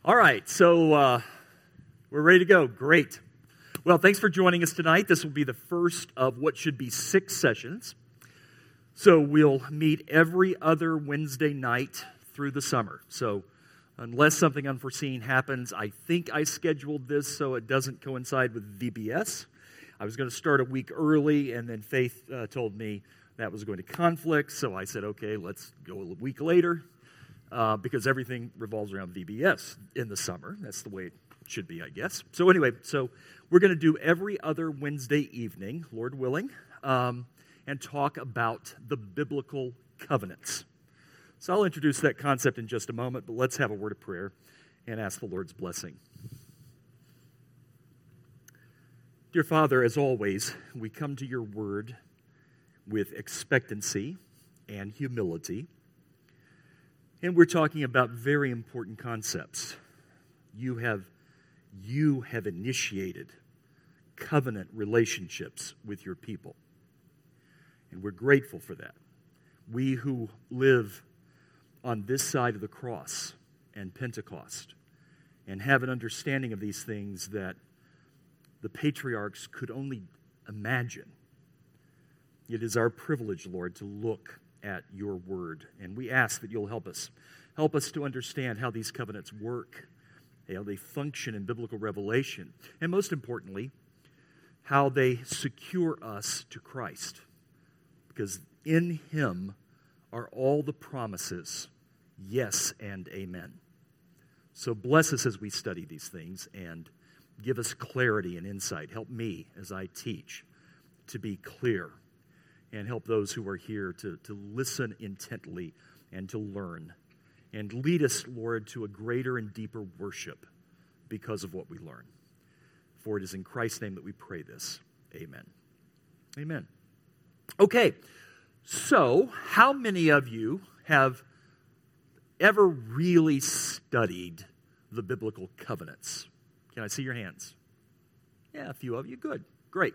All right, so we're ready to go. Great. Well, thanks for joining us tonight. This will be the first of what should be 6 sessions. So we'll meet every other Wednesday night through the summer. So unless something unforeseen happens, I think I scheduled this so it doesn't coincide with VBS. I was going to start a week early, and then Faith told me that was going to conflict. So I said, okay, let's go a week later. Because everything revolves around VBS in the summer. That's the way it should be, I guess. So anyway, we're going to do every other Wednesday evening, Lord willing, and talk about the biblical covenants. So I'll introduce that concept in just a moment, but let's have a word of prayer and ask the Lord's blessing. Dear Father, as always, we come to your word with expectancy and humility. And we're talking about very important concepts. You have initiated covenant relationships with your people. And we're grateful for that. We who live on this side of the cross and Pentecost and have an understanding of these things that the patriarchs could only imagine. It is our privilege, Lord, to look at your word. And we ask that you'll help us. Help us to understand how these covenants work, how they function in biblical revelation, and most importantly, how they secure us to Christ. Because in him are all the promises, yes and amen. So bless us as we study these things and give us clarity and insight. Help me as I teach to be clear. And help those who are here to listen intently and to learn. And lead us, Lord, to a greater and deeper worship because of what we learn. For it is in Christ's name that we pray this. Amen. Amen. Okay, so how many of you have ever really studied the biblical covenants? Can I see your hands? Yeah, a few of you. Good. Great.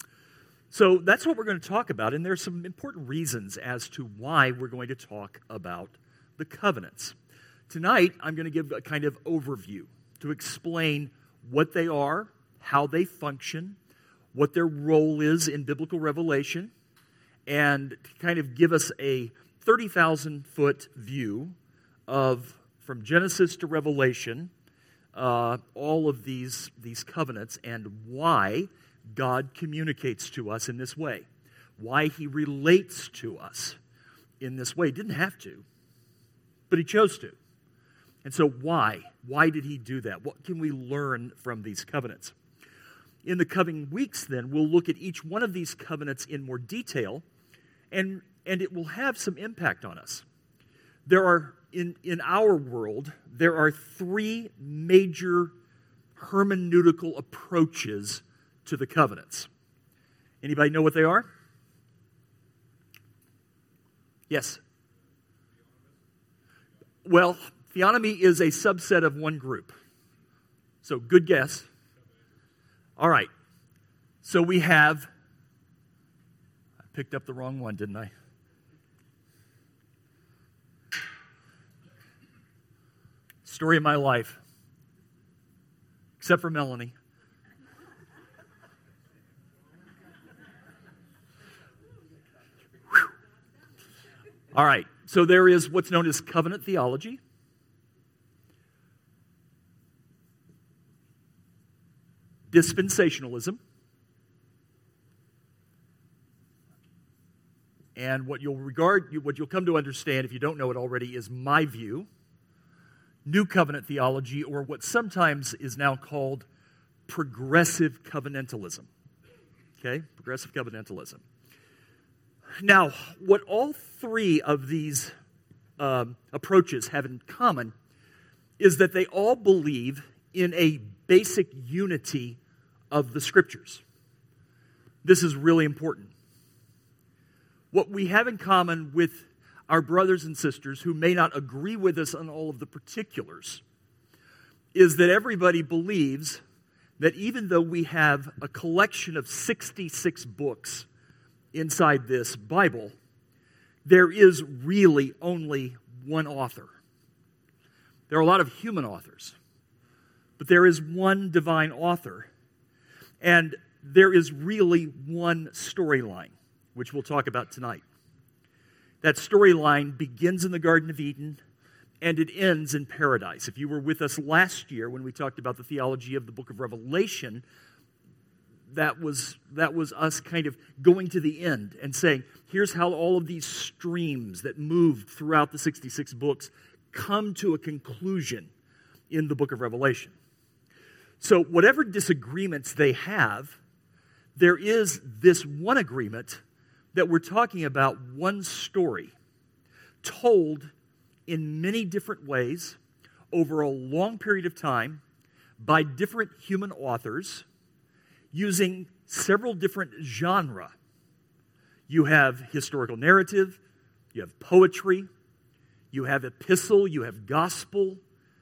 So that's what we're going to talk about, and there's some important reasons as to why we're going to talk about the covenants. Tonight, I'm going to give a kind of overview to explain what they are, how they function, what their role is in biblical revelation, and to kind of give us a 30,000-foot view of, from Genesis to Revelation, all of these covenants and why God communicates to us in this way, why he relates to us in this way. He didn't have to, but he chose to. And so why? Why did he do that? What can we learn from these covenants? In the coming weeks, then, we'll look at each one of these covenants in more detail, and it will have some impact on us. There are, in our world, there are 3 major hermeneutical approaches to the covenants. Anybody know what they are? Yes. Well, theonomy is a subset of one group. So good guess. All right. So we have, I picked up the wrong one, didn't I? Story of my life. Except for Melanie. All right, so there is what's known as covenant theology. Dispensationalism. And what you'll come to understand, if you don't know it already, is my view. New covenant theology, or what sometimes is now called progressive covenantalism. Okay, progressive covenantalism. Now, what all 3 of these approaches have in common is that they all believe in a basic unity of the Scriptures. This is really important. What we have in common with our brothers and sisters who may not agree with us on all of the particulars is that everybody believes that even though we have a collection of 66 books inside this Bible, there is really only one author. There are a lot of human authors, But there is one divine author, and there is really one storyline, which we'll talk about tonight. That storyline begins in the Garden of Eden, and it ends in paradise. If you were with us last year when we talked about the theology of the book of Revelation, that was us kind of going to the end and saying, here's how all of these streams that moved throughout the 66 books come to a conclusion in the book of Revelation. So whatever disagreements they have, there is this one agreement that we're talking about one story told in many different ways over a long period of time by different human authors using several different genres. You have historical narrative, you have poetry, you have epistle, you have gospel,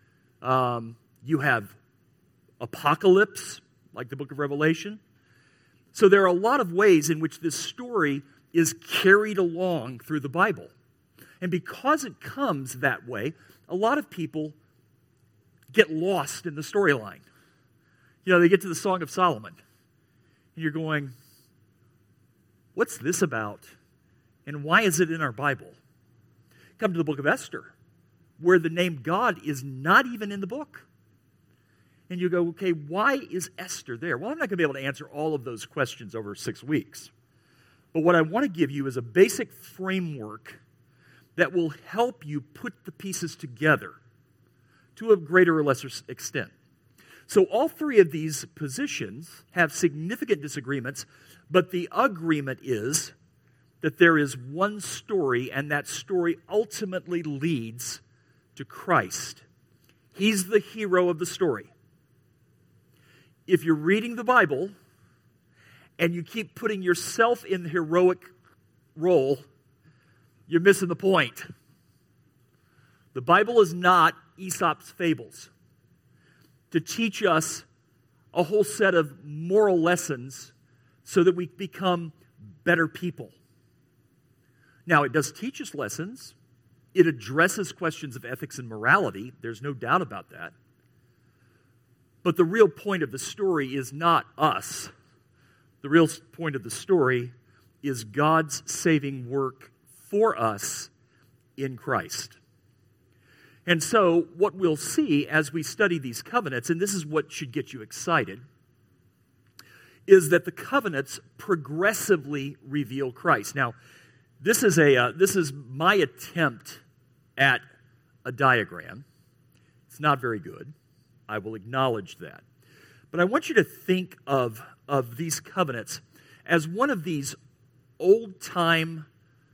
you have apocalypse, like the book of Revelation. So there are a lot of ways in which this story is carried along through the Bible. And because it comes that way, a lot of people get lost in the storyline. You know, they get to the Song of Solomon, and you're going, what's this about? And why is it in our Bible? Come to the book of Esther, where the name God is not even in the book. And you go, okay, why is Esther there? Well, I'm not going to be able to answer all of those questions over 6 weeks. But what I want to give you is a basic framework that will help you put the pieces together to a greater or lesser extent. So all three of these positions have significant disagreements, but the agreement is that there is one story, and that story ultimately leads to Christ. He's the hero of the story. If you're reading the Bible and you keep putting yourself in the heroic role, you're missing the point. The Bible is not Aesop's fables to teach us a whole set of moral lessons so that we become better people. Now, it does teach us lessons. It addresses questions of ethics and morality. There's no doubt about that. But the real point of the story is not us. The real point of the story is God's saving work for us in Christ. And so what we'll see as we study these covenants, and this is what should get you excited, is that the covenants progressively reveal Christ. Now, this is my attempt at a diagram. It's not very good. I will acknowledge that. But I want you to think of these covenants as one of these old-time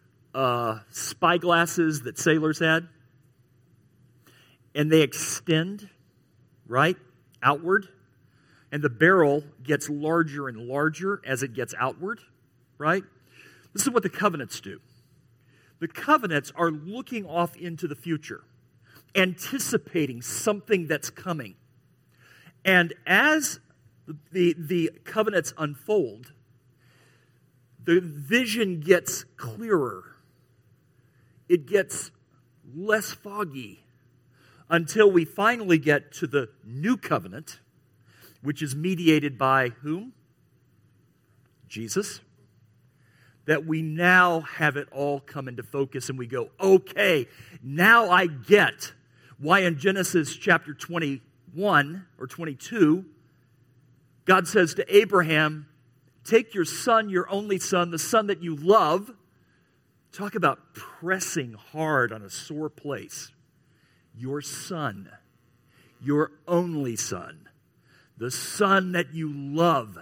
spyglasses that sailors had. And they extend, right, outward. And the barrel gets larger and larger as it gets outward, right? This is what the covenants do. The covenants are looking off into the future, anticipating something that's coming. And as the covenants unfold, the vision gets clearer. It gets less foggy until we finally get to the new covenant, which is mediated by whom? Jesus. That we now have it all come into focus and we go, okay, now I get why in Genesis chapter 21 or 22, God says to Abraham, take your son, your only son, the son that you love. Talk about pressing hard on a sore place. Your son, your only son, the son that you love,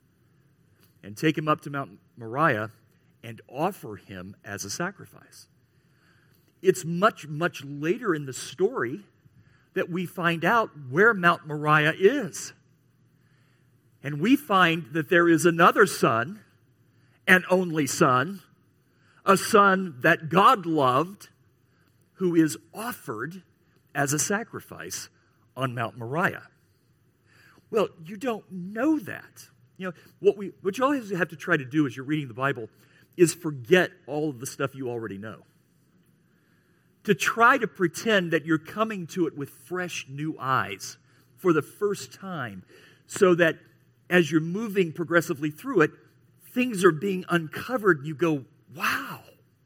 and take him up to Mount Moriah and offer him as a sacrifice. It's much, much later in the story that we find out where Mount Moriah is. And we find that there is another son, an only son, a son that God loved, who is offered as a sacrifice on Mount Moriah. Well, you don't know that. You know, what you always have to try to do as you're reading the Bible is forget all of the stuff you already know. To try to pretend that you're coming to it with fresh new eyes, for the first time, so that as you're moving progressively through it, things are being uncovered and you go, wow.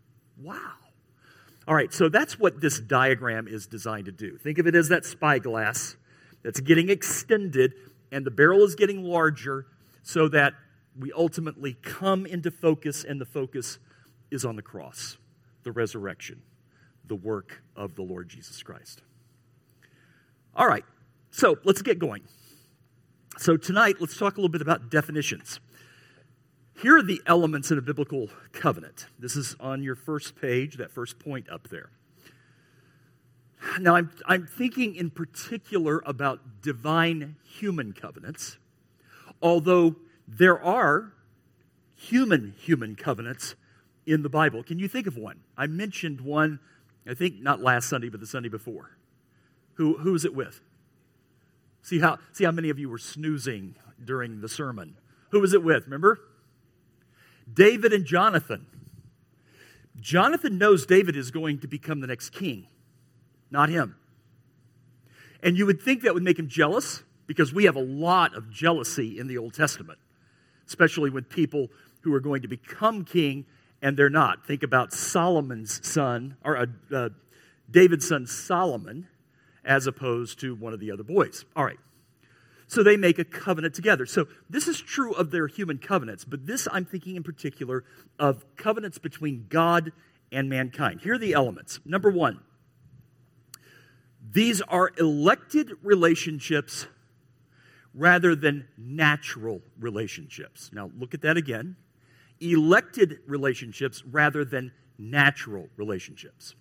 All right, so that's what this diagram is designed to do. Think of it as that spyglass that's getting extended and the barrel is getting larger so that we ultimately come into focus, and the focus is on the cross, the resurrection, the work of the Lord Jesus Christ. All right, so let's get going. So tonight, let's talk a little bit about definitions. Here are the elements in a biblical covenant. This is on your first page, that first point up there. Now, I'm thinking in particular about divine human covenants, although there are human covenants in the Bible. Can you think of one? I mentioned one, I think not last Sunday, but the Sunday before. Who was it with? See how many of you were snoozing during the sermon. Who was it with, remember? David and Jonathan. Jonathan knows David is going to become the next king, not him. And you would think that would make him jealous, because we have a lot of jealousy in the Old Testament, especially with people who are going to become king and they're not. Think about Solomon's son, or David's son Solomon, as opposed to one of the other boys. All right. So they make a covenant together. So this is true of their human covenants, but this I'm thinking in particular of covenants between God and mankind. Here are the elements. Number one, these are elected relationships rather than natural relationships. Now look at that again. Elected relationships rather than natural relationships.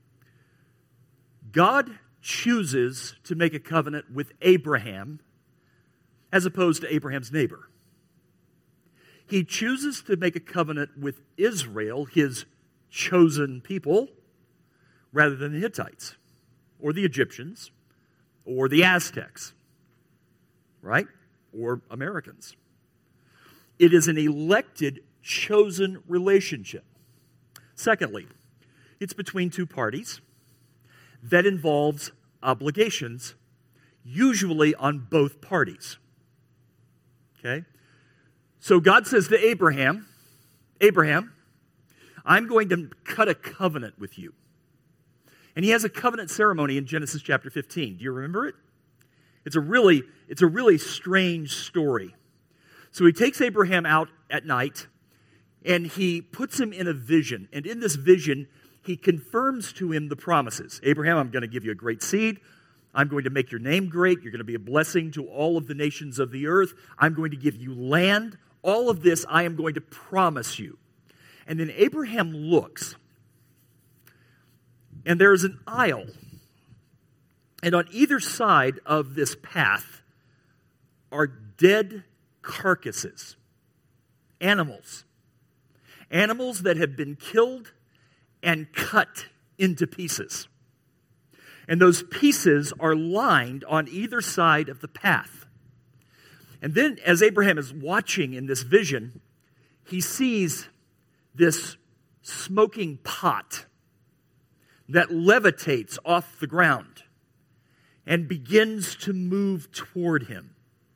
God chooses to make a covenant with Abraham as opposed to Abraham's neighbor. He chooses to make a covenant with Israel, his chosen people, rather than the Hittites, or the Egyptians, or the Aztecs, right? Or Americans. It is an elected, chosen relationship. Secondly, it's between two parties that involves obligations, usually on both parties. Okay? So God says to Abraham, I'm going to cut a covenant with you. And he has a covenant ceremony in Genesis chapter 15. Do you remember it? It's a really strange story. So he takes Abraham out at night and he puts him in a vision. And in this vision, he confirms to him the promises. Abraham, I'm going to give you a great seed. I'm going to make your name great. You're going to be a blessing to all of the nations of the earth. I'm going to give you land. All of this I am going to promise you. And then Abraham looks, and there is an aisle. And on either side of this path are dead carcasses, animals that have been killed and cut into pieces. And those pieces are lined on either side of the path. And then as Abraham is watching in this vision, he sees this smoking pot that levitates off the ground and begins to move toward him.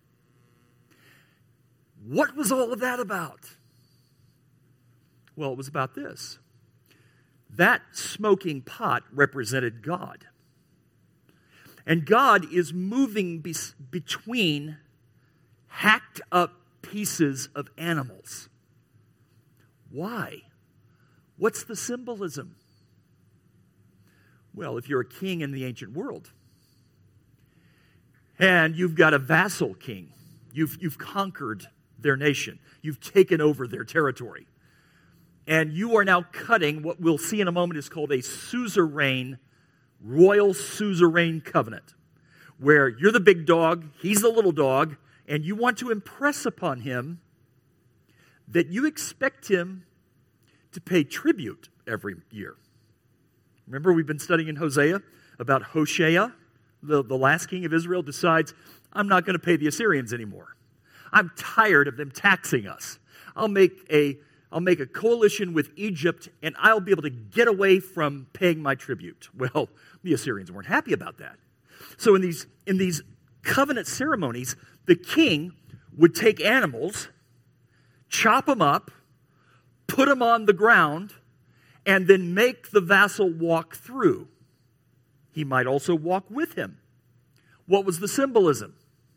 What was all of that about? Well, it was about this. That smoking pot represented God. And God is moving between hacked up pieces of animals. Why? What's the symbolism? Well, if you're a king in the ancient world, and you've got a vassal king, you've conquered their nation, you've taken over their territory, and you are now cutting what we'll see in a moment is called a suzerain, royal suzerain covenant, where you're the big dog, he's the little dog, and you want to impress upon him that you expect him to pay tribute every year. Remember, we've been studying in Hosea about Hoshea, the last king of Israel, decides, I'm not going to pay the Assyrians anymore. I'm tired of them taxing us. I'll make a coalition with Egypt, and I'll be able to get away from paying my tribute. Well, the Assyrians weren't happy about that. So in these covenant ceremonies, the king would take animals, chop them up, put them on the ground, and then make the vassal walk through. He might also walk with him. What was the symbolism?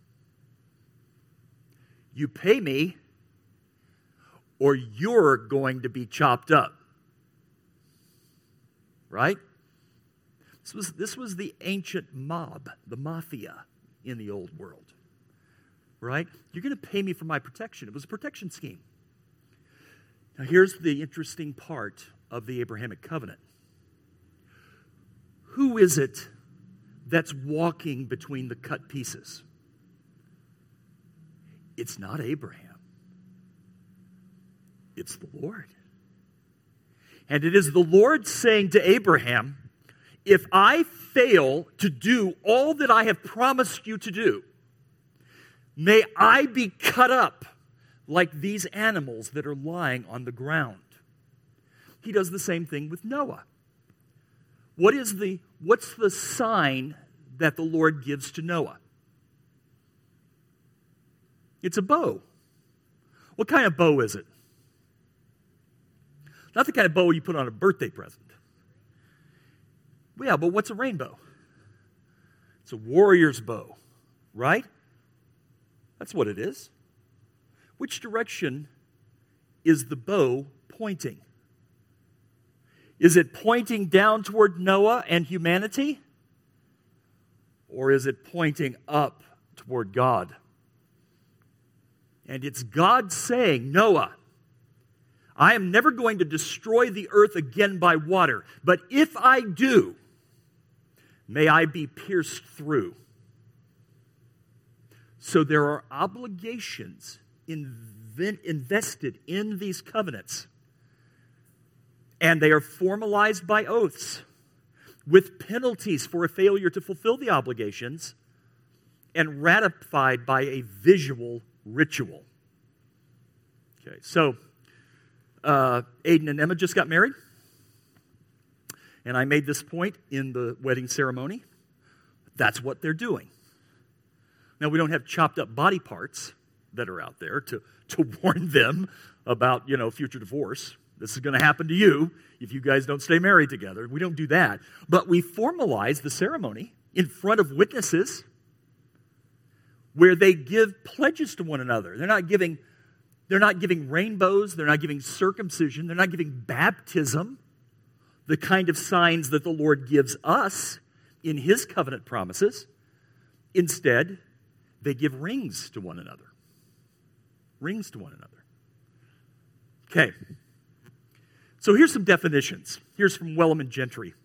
You pay me, or you're going to be chopped up. Right? This was the ancient mob, the mafia in the old world. Right? You're going to pay me for my protection. It was a protection scheme. Now here's the interesting part of the Abrahamic covenant. Who is it that's walking between the cut pieces? It's not Abraham. It's the Lord. And it is the Lord saying to Abraham, if I fail to do all that I have promised you to do, may I be cut up like these animals that are lying on the ground. He does the same thing with Noah. What's the sign that the Lord gives to Noah? It's a bow. What kind of bow is it? Not the kind of bow you put on a birthday present. Yeah, but what's a rainbow? It's a warrior's bow, right? That's what it is. Which direction is the bow pointing? Is it pointing down toward Noah and humanity? Or is it pointing up toward God? And it's God saying, Noah, I am never going to destroy the earth again by water, but if I do, may I be pierced through. So there are obligations invested in these covenants, and they are formalized by oaths with penalties for a failure to fulfill the obligations and ratified by a visual ritual. Okay, so Aiden and Emma just got married, and I made this point in the wedding ceremony. That's what they're doing. Now, we don't have chopped up body parts that are out there to warn them about, future divorce. This is going to happen to you if you guys don't stay married together. We don't do that. But we formalize the ceremony in front of witnesses where they give pledges to one another. They're not giving rainbows. They're not giving circumcision. They're not giving baptism, the kind of signs that the Lord gives us in His covenant promises. Instead, they give rings to one another. Rings to one another. Okay. So here's some definitions. Here's from Wellham and Gentry.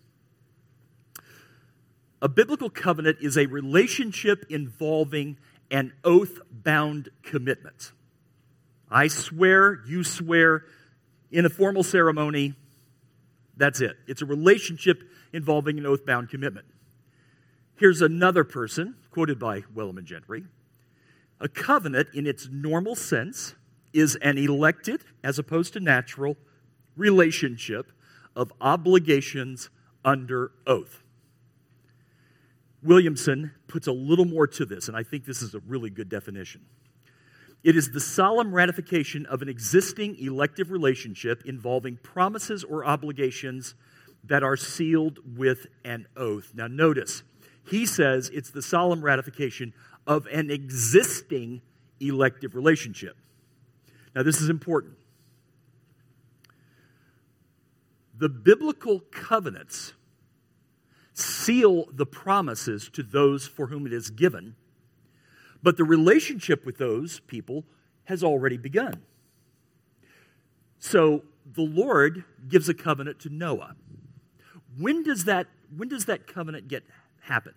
A biblical covenant is a relationship involving an oath-bound commitment. I swear, you swear, in a formal ceremony, that's it. It's a relationship involving an oath-bound commitment. Here's another person, quoted by Wellham and Gentry. A covenant, in its normal sense, is an elected, as opposed to natural, relationship of obligations under oath. Williamson puts a little more to this, and I think this is a really good definition. It is the solemn ratification of an existing elective relationship involving promises or obligations that are sealed with an oath. Now notice, he says it's the solemn ratification of an existing elective relationship. Now this is important. The biblical covenants seal the promises to those for whom it is given, but the relationship with those people has already begun. So the Lord gives a covenant to Noah. When does that covenant happen?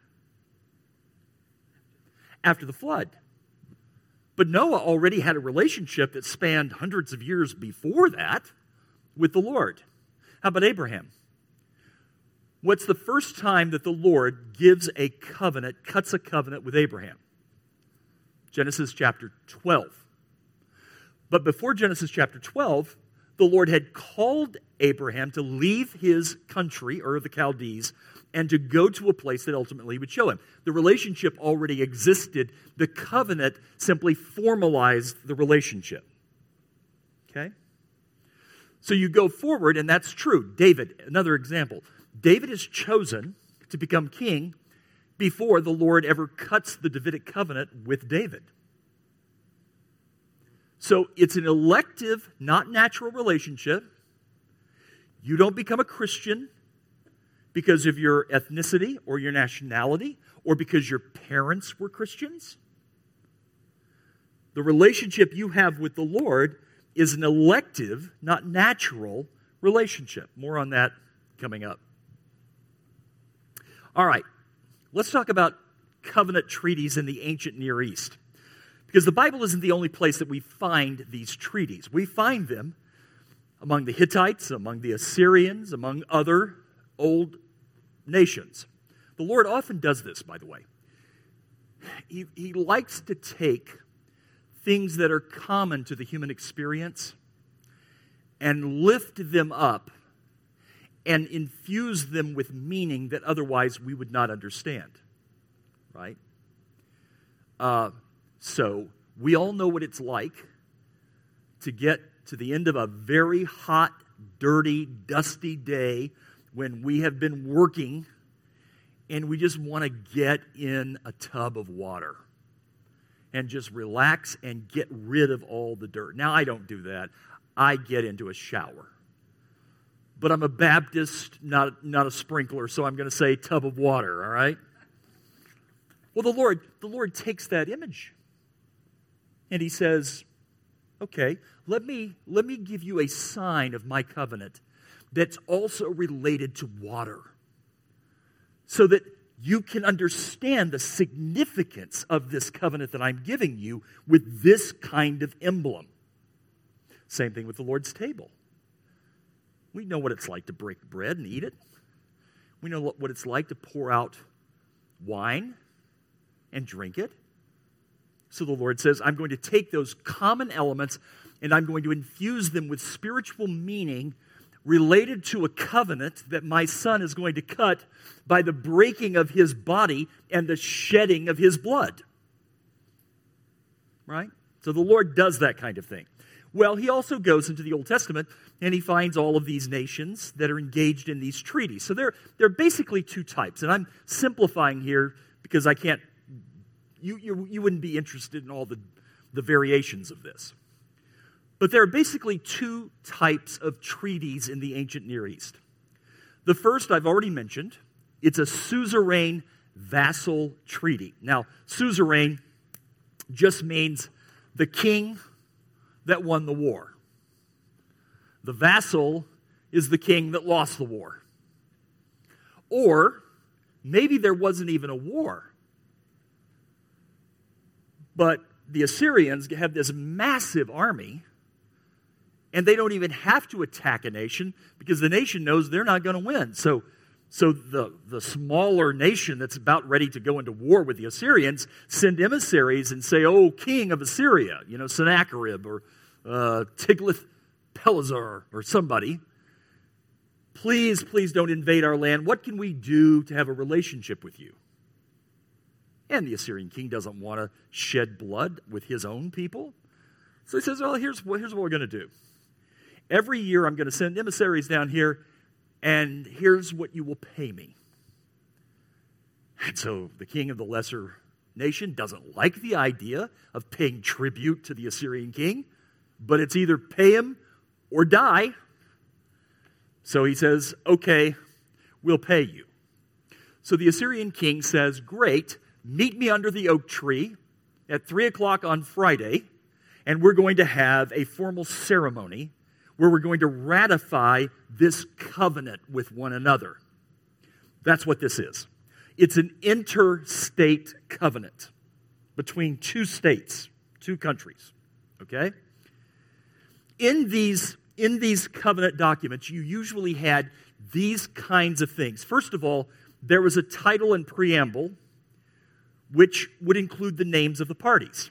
After the flood. But Noah already had a relationship that spanned hundreds of years before that with the Lord. How about Abraham? What's the first time that the Lord gives a covenant, cuts a covenant with Abraham? Genesis chapter 12. But before Genesis chapter 12, the Lord had called Abraham to leave his country, Ur of the Chaldees, and to go to a place that ultimately would show him. The relationship already existed. The covenant simply formalized the relationship. Okay? So you go forward, and that's true. David, another example. David is chosen to become king before the Lord ever cuts the Davidic covenant with David. So it's an elective, not natural relationship. You don't become a Christian because of your ethnicity or your nationality or because your parents were Christians. The relationship you have with the Lord is an elective, not natural relationship. More on that coming up. All right, let's talk about covenant treaties in the ancient Near East. Because the Bible isn't the only place that we find these treaties. We find them among the Hittites, among the Assyrians, among other old nations. The Lord often does this, by the way. He likes to take things that are common to the human experience and lift them up and infuse them with meaning that otherwise we would not understand. Right? So we all know what it's like to get to the end of a very hot, dirty, dusty day when we have been working and we just want to get in a tub of water and just relax and get rid of all the dirt. Now, I don't do that. I get into a shower. But I'm a Baptist, not a sprinkler, so I'm going to say tub of water, all right? Well, the Lord takes that image and he says, okay, let me give you a sign of my covenant that's also related to water so that you can understand the significance of this covenant that I'm giving you with this kind of emblem. Same thing with the Lord's table. We know what it's like to break bread and eat it. We know what it's like to pour out wine and drink it. So the Lord says, I'm going to take those common elements and I'm going to infuse them with spiritual meaning related to a covenant that my son is going to cut by the breaking of his body and the shedding of his blood. Right? So the Lord does that kind of thing. Well, he also goes into the Old Testament and he finds all of these nations that are engaged in these treaties. So there are basically two types. And I'm simplifying here because I can't, you wouldn't be interested in all the variations of this. But there are basically two types of treaties in the ancient Near East. The first I've already mentioned. It's a suzerain vassal treaty. Now, suzerain just means the king that won the war. The vassal is the king that lost the war. Or maybe there wasn't even a war. But the Assyrians have this massive army, and they don't even have to attack a nation because the nation knows they're not going to win. So the smaller nation that's about ready to go into war with the Assyrians send emissaries and say, oh, king of Assyria, Sennacherib or Tiglath-Pileser or somebody, please don't invade our land. What can we do to have a relationship with you? And the Assyrian king doesn't want to shed blood with his own people. So he says, well, here's what we're going to do. Every year I'm going to send emissaries down here, and here's what you will pay me. And so the king of the lesser nation doesn't like the idea of paying tribute to the Assyrian king, but it's either pay him or die. So he says, okay, we'll pay you. So the Assyrian king says, great, meet me under the oak tree at 3 o'clock on Friday, and we're going to have a formal ceremony where we're going to ratify this covenant with one another. That's what this is. It's an interstate covenant between two states, two countries. Okay? In these covenant documents, you usually had these kinds of things. First of all, there was a title and preamble which would include the names of the parties.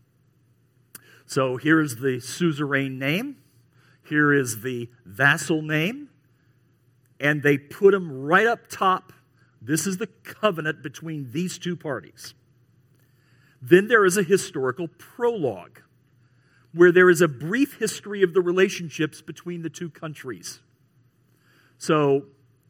So here's the suzerain name. Here is the vassal name. And they put them right up top This is the covenant between these two parties. Then there is a historical prologue, where there is a brief history of the relationships between the two countries. So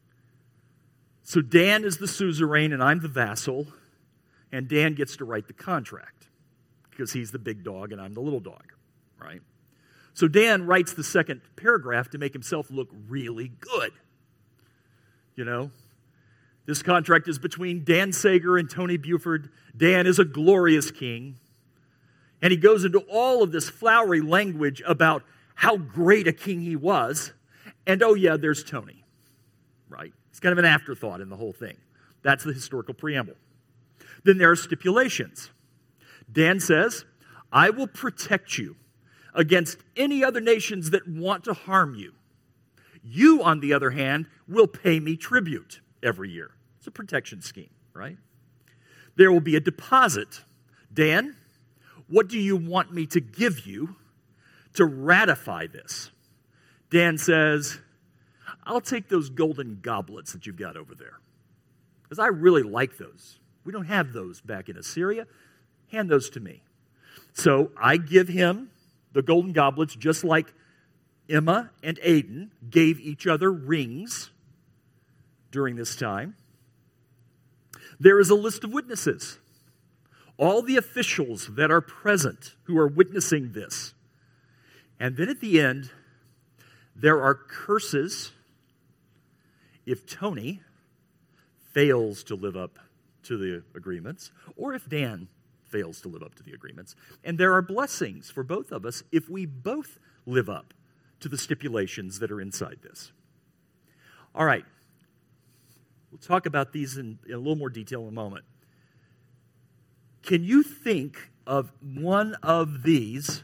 Dan is the suzerain and I'm the vassal, and Dan gets to write the contract because he's the big dog and I'm the little dog, right? So Dan writes the second paragraph to make himself look really good. You know, this contract is between Dan Sager and Tony Buford. Dan is a glorious king. And he goes into all of this flowery language about how great a king he was. And oh yeah, there's Tony, right? It's kind of an afterthought in the whole thing. That's the historical preamble. Then there are stipulations. Dan says, I will protect you against any other nations that want to harm you. You, on the other hand, will pay me tribute every year. It's a protection scheme, right? There will be a deposit. Dan, what do you want me to give you to ratify this? Dan says, I'll take those golden goblets that you've got over there, because I really like those. We don't have those back in Assyria. Hand those to me. So I give him the golden goblets, just like Emma and Aden gave each other rings during this time. There is a list of witnesses. All the officials that are present who are witnessing this. And then at the end, there are curses if Tony fails to live up to the agreements, or if Dan fails to live up to the agreements. And there are blessings for both of us if we both live up to the stipulations that are inside this. All right. We'll talk about these in a little more detail in a moment. Can you think of one of these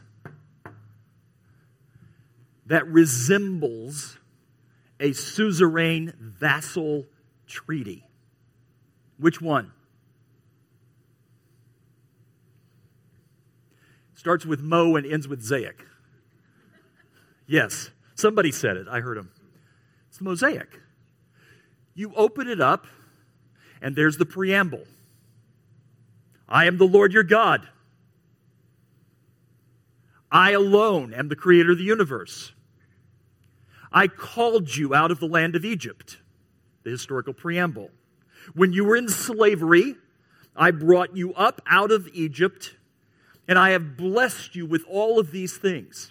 that resembles a suzerain vassal treaty? Which one? Starts with Mo and ends with Zaic. Yes, somebody said it. I heard him. It's the Mosaic. You open it up, and there's the preamble. I am the Lord your God. I alone am the creator of the universe. I called you out of the land of Egypt. The historical preamble. When you were in slavery, I brought you up out of Egypt, and I have blessed you with all of these things.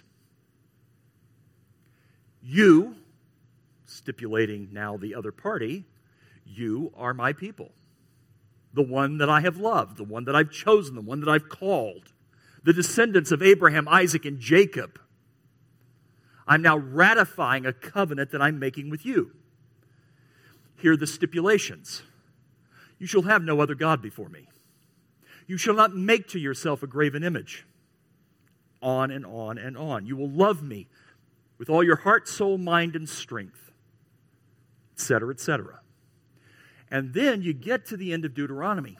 You, stipulating now the other party, you are my people. The one that I have loved, the one that I've chosen, the one that I've called. The descendants of Abraham, Isaac, and Jacob. I'm now ratifying a covenant that I'm making with you. Here are the stipulations. You shall have no other God before me. You shall not make to yourself a graven image. On and on and on. You will love me with all your heart, soul, mind, and strength, etc., etc. And then you get to the end of Deuteronomy.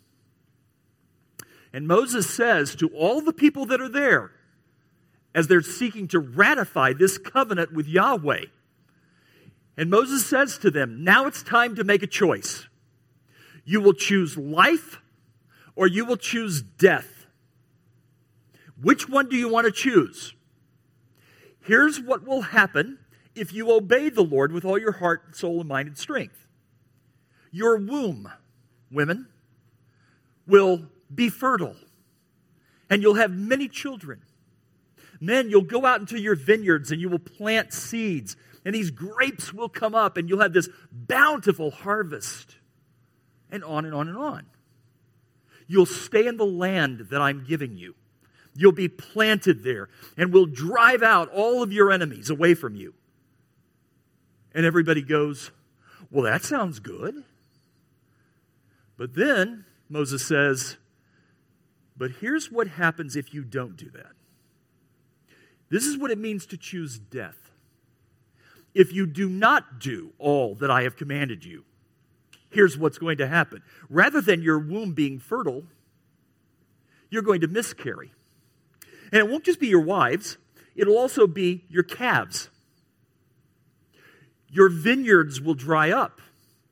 And Moses says to all the people that are there, as they're seeking to ratify this covenant with Yahweh, and Moses says to them, now it's time to make a choice. You will choose life or you will choose death. Which one do you want to choose? Here's what will happen if you obey the Lord with all your heart, soul, and mind and strength. Your womb, women, will be fertile, and you'll have many children. Men, you'll go out into your vineyards and you will plant seeds, and these grapes will come up, and you'll have this bountiful harvest, and on and on and on. You'll stay in the land that I'm giving you. You'll be planted there, and we'll drive out all of your enemies away from you. And everybody goes, well, that sounds good. But then Moses says, but here's what happens if you don't do that. This is what it means to choose death. If you do not do all that I have commanded you, here's what's going to happen. Rather than your womb being fertile, you're going to miscarry. And it won't just be your wives, it'll also be your calves. Your vineyards will dry up.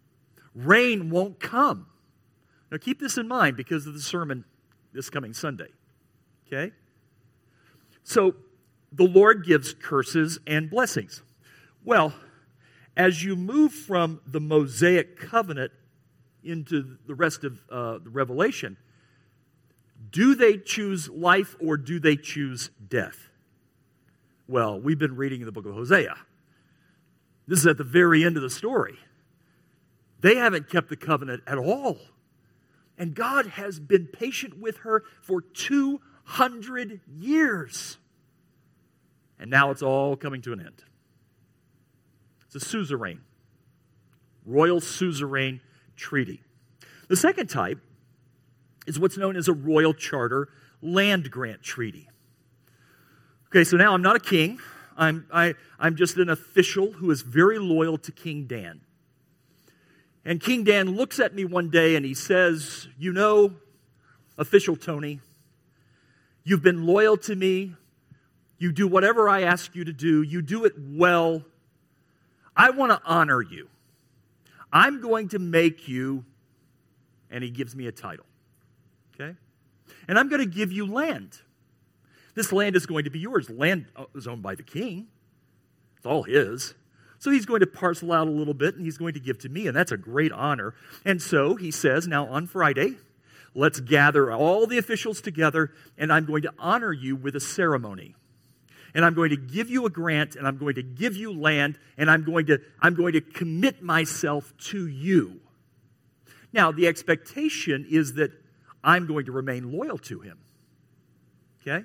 Rain won't come. Now keep this in mind because of the sermon this coming Sunday. Okay? So the Lord gives curses and blessings. Well, as you move from the Mosaic covenant into the rest of the Revelation, do they choose life or do they choose death? Well, we've been reading the book of Hosea. This is at the very end of the story. They haven't kept the covenant at all. And God has been patient with her for 200 years. And now it's all coming to an end. It's a suzerain, royal suzerain treaty. The second type is what's known as a royal charter land grant treaty. Okay, so now I'm not a king. I'm just an official who is very loyal to King Dan. And King Dan looks at me one day and he says, you know, official Tony, you've been loyal to me. You do whatever I ask you to do. You do it well. I want to honor you. I'm going to make you, and he gives me a title. Okay? And I'm going to give you land. This land is going to be yours. Land is owned by the king. It's all his. So he's going to parcel out a little bit, and he's going to give to me, and that's a great honor. And so he says, now on Friday, let's gather all the officials together, and I'm going to honor you with a ceremony. And I'm going to give you a grant, and I'm going to give you land, and I'm going to commit myself to you. Now, the expectation is that I'm going to remain loyal to him. Okay?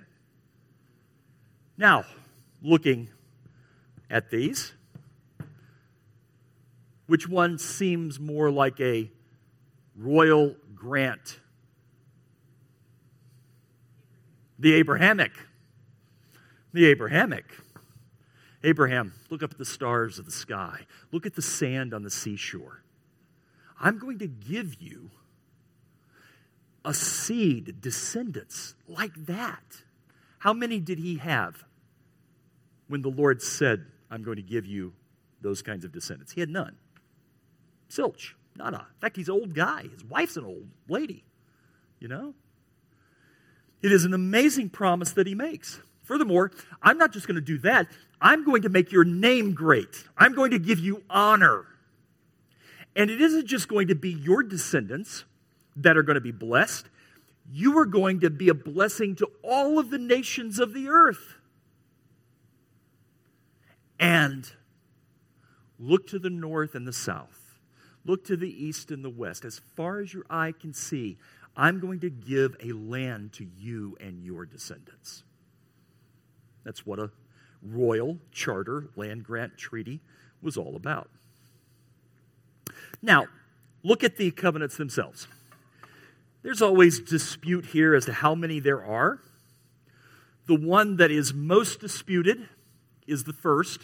Now, looking at these, which one seems more like a royal grant? The Abrahamic. The Abrahamic. Abraham, look up at the stars of the sky. Look at the sand on the seashore. I'm going to give you a seed, descendants like that. How many did he have when the Lord said, I'm going to give you those kinds of descendants? He had none. Zilch, nada. In fact, he's an old guy. His wife's an old lady, you know? It is an amazing promise that he makes. Furthermore, I'm not just going to do that. I'm going to make your name great. I'm going to give you honor. And it isn't just going to be your descendants that are going to be blessed. You are going to be a blessing to all of the nations of the earth. And look to the north and the south. Look to the east and the west. As far as your eye can see, I'm going to give a land to you and your descendants. That's what a royal charter land grant treaty was all about. Now, look at the covenants themselves. There's always dispute here as to how many there are. The one that is most disputed is the first,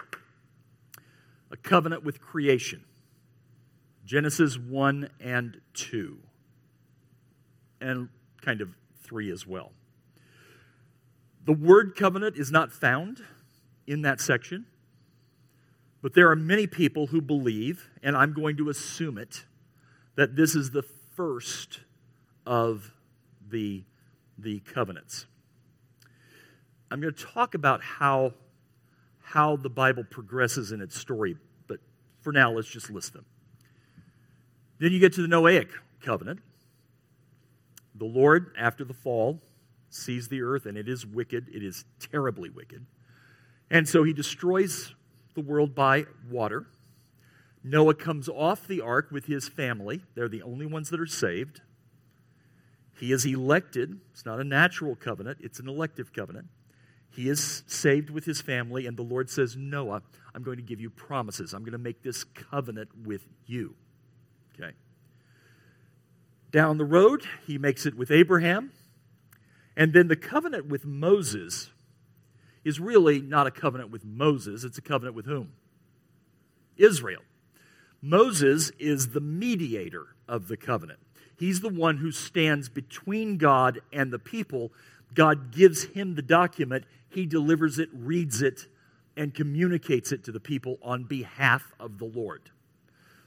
a covenant with creation. Genesis 1 and 2, and kind of 3 as well. The word covenant is not found in that section, but there are many people who believe, and I'm going to assume it, that this is the first of the covenants. I'm going to talk about how the Bible progresses in its story, but for now, let's just list them. Then you get to the Noahic covenant. The Lord, after the fall, sees the earth, and it is wicked. It is terribly wicked. And so he destroys the world by water. Noah comes off the ark with his family. They're the only ones that are saved. He is elected. It's not a natural covenant. It's an elective covenant. He is saved with his family, and the Lord says, Noah, I'm going to give you promises. I'm going to make this covenant with you. Okay. Down the road, he makes it with Abraham. And then the covenant with Moses is really not a covenant with Moses. It's a covenant with whom? Israel. Moses is the mediator of the covenant. He's the one who stands between God and the people. God gives him the document. He delivers it, reads it, and communicates it to the people on behalf of the Lord.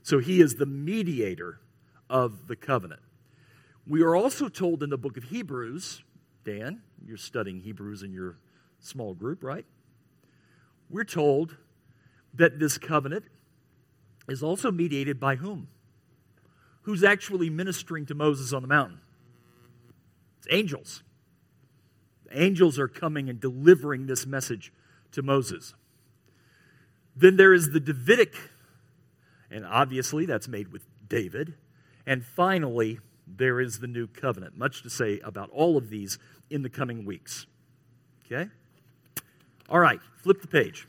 So he is the mediator of the covenant. We are also told in the book of Hebrews, Dan, you're studying Hebrews in your small group, right? We're told that this covenant is also mediated by whom? Who's actually ministering to Moses on the mountain? It's angels. The angels are coming and delivering this message to Moses. Then there is the Davidic, and obviously that's made with David. And finally, there is the new covenant. Much to say about all of these in the coming weeks. Okay? All right, flip the page.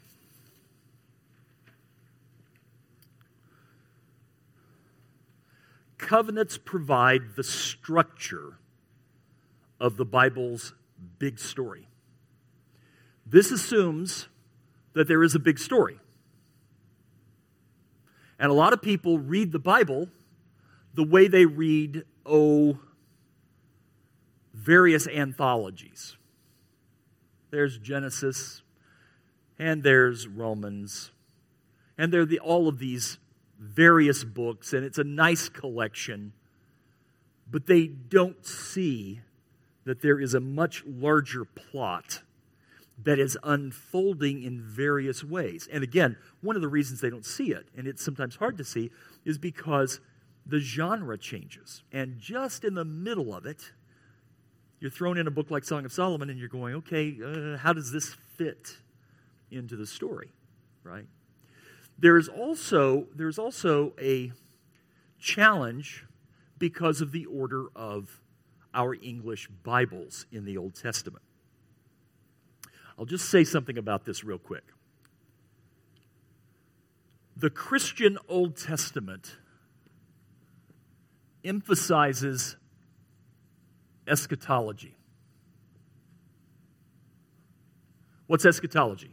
Covenants provide the structure of the Bible's big story. This assumes that there is a big story. And a lot of people read the Bible the way they read, various anthologies. There's Genesis, and there's Romans, and there are all of these various books, and it's a nice collection, but they don't see that there is a much larger plot that is unfolding in various ways. And again, one of the reasons they don't see it, and it's sometimes hard to see, is because the genre changes. And just in the middle of it, you're thrown in a book like Song of Solomon, and you're going, okay, how does this fit into the story, right? There's also a challenge because of the order of our English Bibles in the Old Testament. I'll just say something about this real quick. The Christian Old Testament emphasizes eschatology. What's eschatology?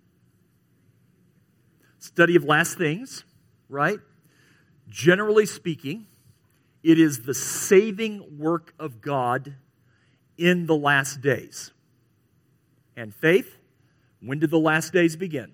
Study of last things, right? Generally speaking, it is the saving work of God in the last days. And faith, when did the last days begin?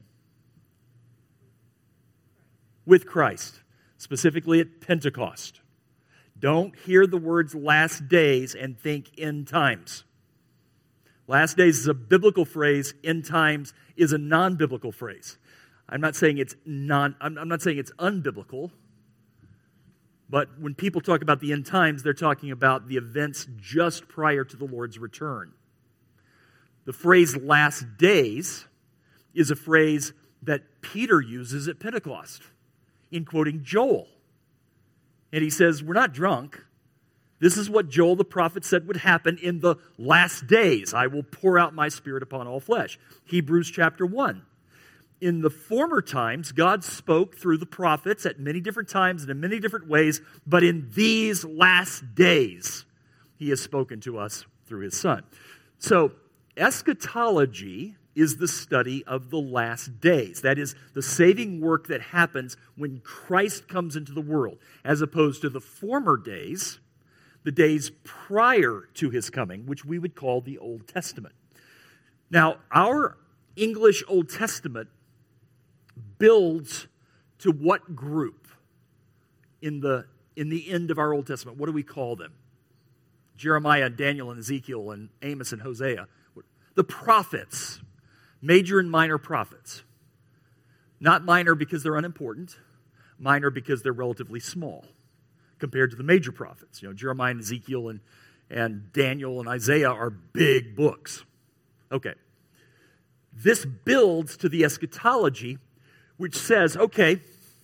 With Christ, specifically at Pentecost. Don't hear the words last days and think end times. Last days is a biblical phrase, end times is a non-biblical phrase. I'm not saying it's unbiblical, but when people talk about the end times, they're talking about the events just prior to the Lord's return. The phrase last days is a phrase that Peter uses at Pentecost in quoting Joel. And he says, we're not drunk. This is what Joel the prophet said would happen in the last days. I will pour out my spirit upon all flesh. Hebrews chapter 1. In the former times, God spoke through the prophets at many different times and in many different ways, but in these last days, he has spoken to us through his Son. So, eschatology is the study of the last days. That is, the saving work that happens when Christ comes into the world, as opposed to the former days, the days prior to his coming, which we would call the Old Testament. Now, our English Old Testament builds to what group in the end of our Old Testament? What do we call them? Jeremiah and Daniel and Ezekiel and Amos and Hosea. The prophets, major and minor prophets. Not minor because they're unimportant, minor because they're relatively small compared to the major prophets. Jeremiah and Ezekiel and Daniel and Isaiah are big books. Okay. This builds to the eschatology, which says, okay,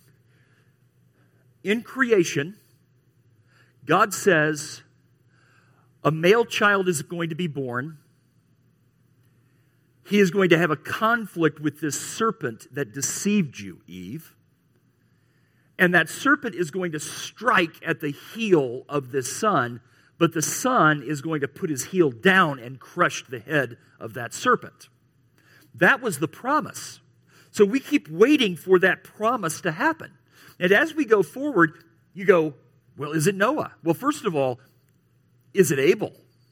in creation, God says a male child is going to be born. He is going to have a conflict with this serpent that deceived you, Eve. And that serpent is going to strike at the heel of this son, but the son is going to put his heel down and crush the head of that serpent. That was the promise. So we keep waiting for that promise to happen. And as we go forward, you go, well, is it Noah? Well, first of all, is it Abel?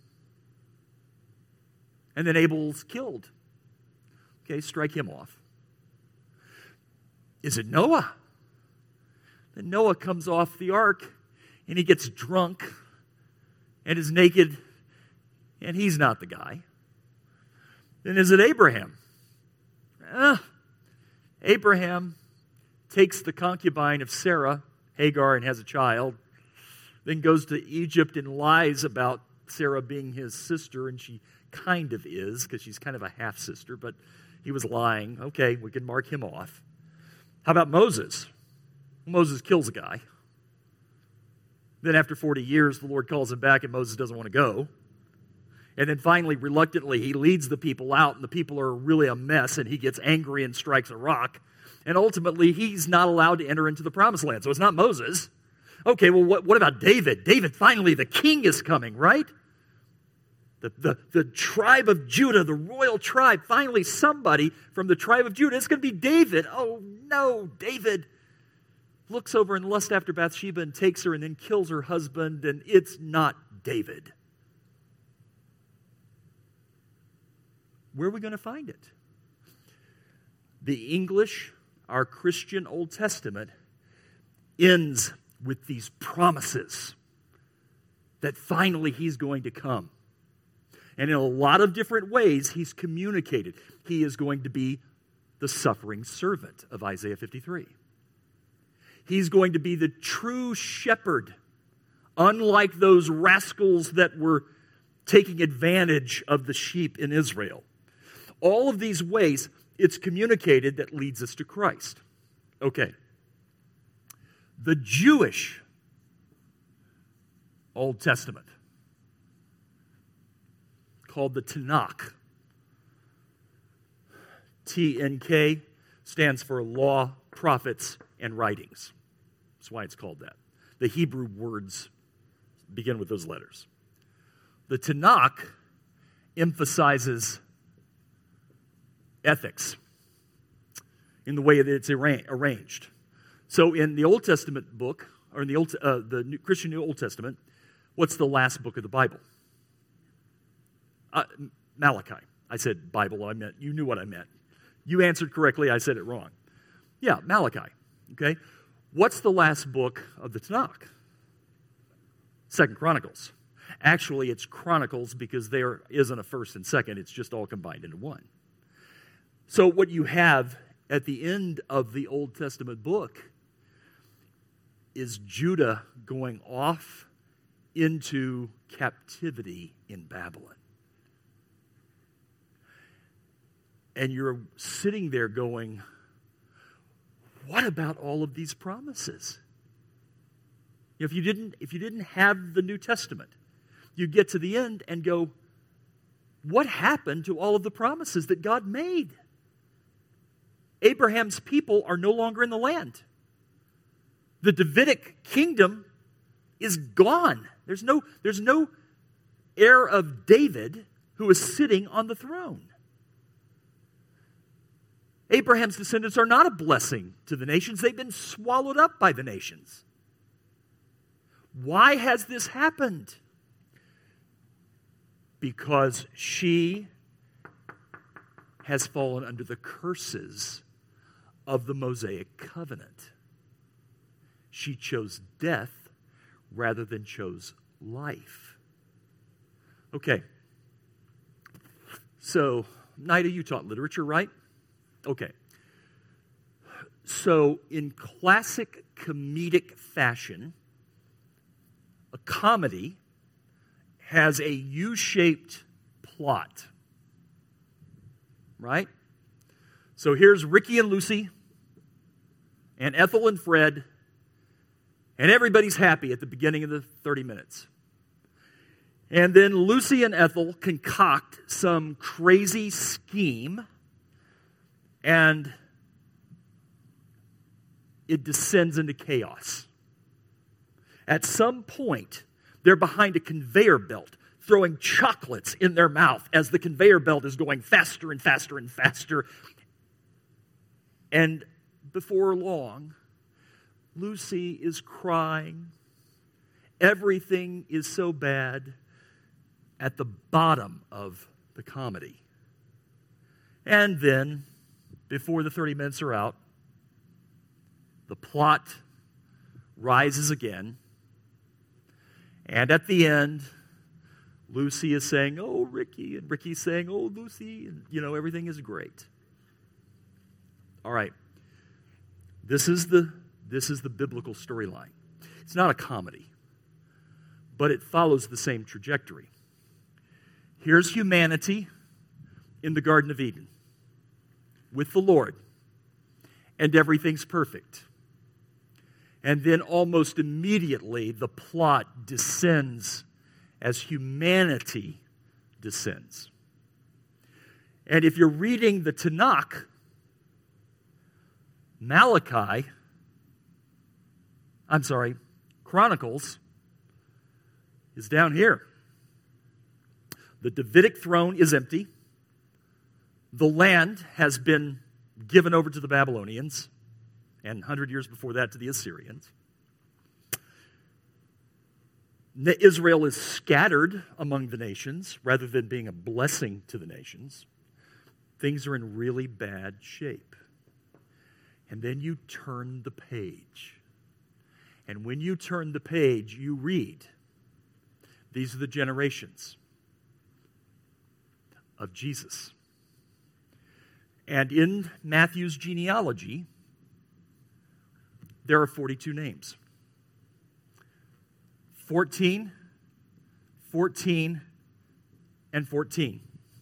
And then Abel's killed. Okay, strike him off. Is it Noah? Then Noah comes off the ark, and he gets drunk, and is naked, and he's not the guy. Then is it Abraham? Abraham takes the concubine of Sarah, Hagar, and has a child, then goes to Egypt and lies about Sarah being his sister, and she kind of is, because she's kind of a half-sister, but he was lying. Okay, we can mark him off. How about Moses? Moses kills a guy. Then after 40 years, the Lord calls him back, and Moses doesn't want to go. And then finally, reluctantly, he leads the people out, and the people are really a mess, and he gets angry and strikes a rock. And ultimately, he's not allowed to enter into the promised land. So it's not Moses. Okay, well, what about David? David, finally, the king is coming, right? The tribe of Judah, the royal tribe, finally somebody from the tribe of Judah. It's going to be David. Oh, no, David looks over and lusts after Bathsheba and takes her and then kills her husband, and it's not David. Where are we going to find it? The English, our Christian Old Testament, ends with these promises that finally he's going to come. And in a lot of different ways, he's communicated. He is going to be the suffering servant of Isaiah 53. He's going to be the true shepherd, unlike those rascals that were taking advantage of the sheep in Israel. All of these ways, it's communicated that leads us to Christ. Okay. The Jewish Old Testament, called the Tanakh. TNK stands for Law, Prophets, and Writings. That's why it's called that. The Hebrew words begin with those letters. The Tanakh emphasizes ethics in the way that it's arranged. So in the Old Testament book, or in the Christian New Old Testament, what's the last book of the Bible? Malachi. I said Bible, you knew what I meant. You answered correctly, I said it wrong. Yeah, Malachi. Okay? What's the last book of the Tanakh? 2 Chronicles. Actually, it's Chronicles because there isn't a first and second. It's just all combined into one. So what you have at the end of the Old Testament book is Judah going off into captivity in Babylon. And you're sitting there going, what about all of these promises? If you didn't have the New Testament, you get to the end and go, what happened to all of the promises that God made? Abraham's people are no longer in the land. The Davidic kingdom is gone. There's no heir of David who is sitting on the throne. Abraham's descendants are not a blessing to the nations. They've been swallowed up by the nations. Why has this happened? Because she has fallen under the curses of the Mosaic covenant. She chose death rather than chose life. Okay. So, Nida, you taught literature, right? Okay. So, in classic comedic fashion, a comedy has a U-shaped plot. Right? So here's Ricky and Lucy, and Ethel and Fred, and everybody's happy at the beginning of the 30 minutes. And then Lucy and Ethel concoct some crazy scheme, and it descends into chaos. At some point, they're behind a conveyor belt, throwing chocolates in their mouth as the conveyor belt is going faster and faster and faster. And before long, Lucy is crying. Everything is so bad at the bottom of the comedy. And then, before the 30 minutes are out, the plot rises again. And at the end, Lucy is saying, "Oh, Ricky," and Ricky's saying, "Oh, Lucy," and, everything is great. All right. This is the biblical storyline. It's not a comedy, but it follows the same trajectory. Here's humanity in the Garden of Eden with the Lord, and everything's perfect. And then almost immediately, the plot descends as humanity descends. And if you're reading the Tanakh, Chronicles is down here. The Davidic throne is empty. The land has been given over to the Babylonians, and 100 years before that to the Assyrians. Israel is scattered among the nations rather than being a blessing to the nations. Things are in really bad shape. And then you turn the page. And when you turn the page, you read, these are the generations of Jesus. And in Matthew's genealogy, there are 42 names. 14, 14, and 14.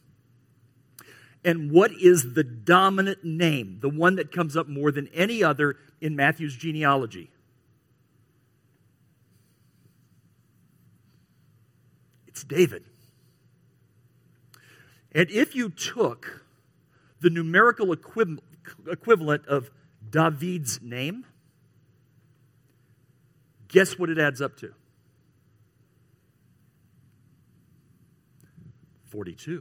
And what is the dominant name, the one that comes up more than any other in Matthew's genealogy? It's David. And if you took the numerical equivalent of David's name, guess what it adds up to? 42.